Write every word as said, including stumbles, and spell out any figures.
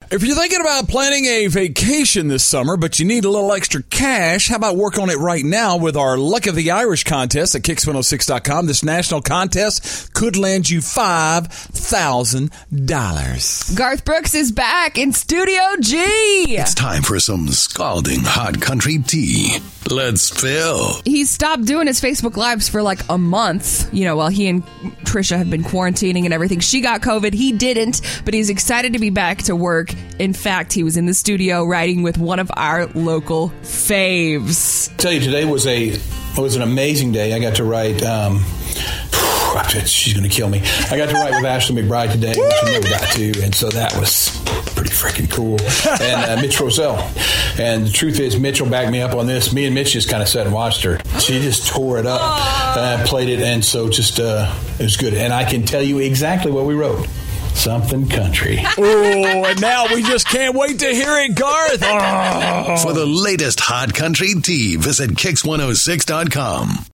If you're thinking about planning a vacation this summer, but you need a little extra cash, how about work on it right now with our Luck of the Irish contest at kicks one oh six dot com. This national contest could land you five thousand dollars. Garth Brooks is back in Studio G. It's time for some scalding hot country tea. Let's spill. He stopped doing his Facebook Lives for like a month, you know, while he and Trisha have been quarantining and everything. She got COVID. He didn't, but he's excited to be back to work. In fact, he was in the studio writing with one of our local faves. I tell you, today was a was an amazing day. I got to write. Um, she's going to kill me. I got to write with Ashley McBryde today, which I never got to, and so that was pretty freaking cool. And uh, Mitch Rosell. And the truth is, Mitch will back me up on this. Me and Mitch just kind of sat and watched her. She just tore it up, uh, played it, and so just uh, it was good. And I can tell you exactly what we wrote. Something country. Oh, and now we just can't wait to hear it, Garth. Oh. For the latest hot country tea, visit kicks one oh six dot com.